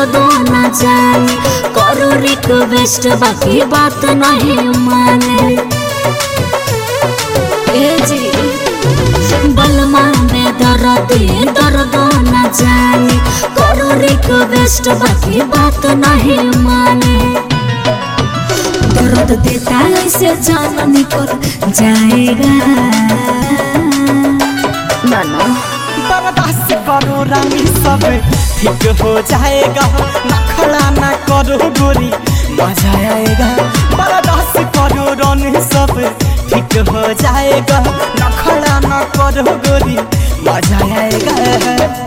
दर्द न जाए। करो रिक्वेस्ट बाकी बात नहीं माने। ए जी बलमा में दर्द न जाए। करो रिक्वेस्ट बाकी बात नहीं माने। दर्द देता ऐसे जान निकल जाएगा। नाना बर्दाश्त करो रानी सब ठीक हो जाएगा। नखरा ना करो गोरी मजा आएगा। बर्दाश्त करो रानी सब ठीक हो जाएगा। नखरा ना करो गोरी मजा आएगा।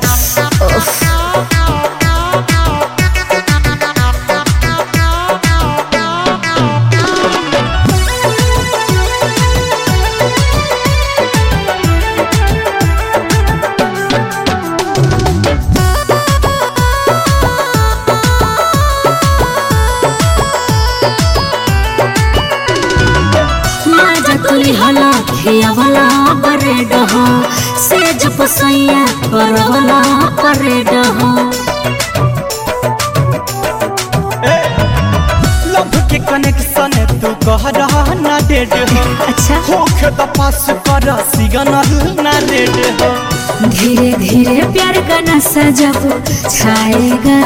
हला खियावला बरेड हो से जब सैया करवला परेड हो। लव के कनेक्शन तू कह रहा ना डेड हो। अच्छा होखे तो पास कर सिग्नल ना रेड हो। धीरे धीरे प्यार का नशा जब छाएगा।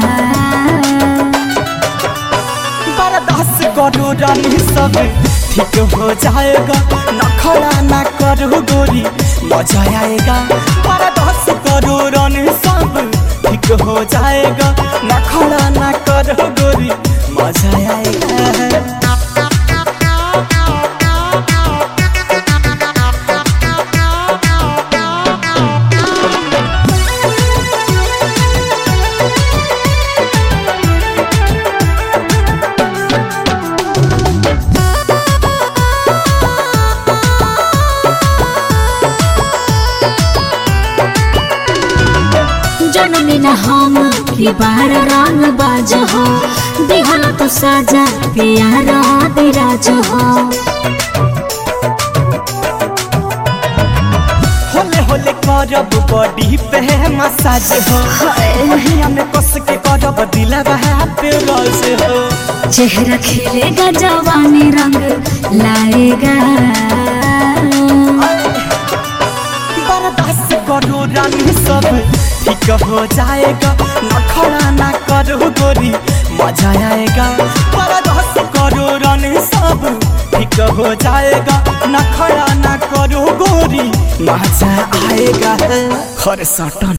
बर्दाश्त करो रानी सब ठीक हो जाएगा। नखरा ना करो गोरी मजा आएगा। बर्दाश्त करो रानी सब ठीक हो जाएगा। नखरा ना करो गोरी मजा आएगा। जननी न हम की बार रंग बाज हो। दिहल तो साजा प्यारा दिराज हो। होले होले करब बॉडी पे मसाज हो। महिया में कस के करब दिलवा पे रोज हो। चेहरा खिलेगा जवानी रंग लाएगा। बर्दाश्त करो रानी सब ठीक हो जाएगा। नखरा ना करो गोरी मजा आएगा। बर्दाश्त करो रानी सब ठीक हो जाएगा। नखरा ना करो गोरी मजा आएगा। हर सटन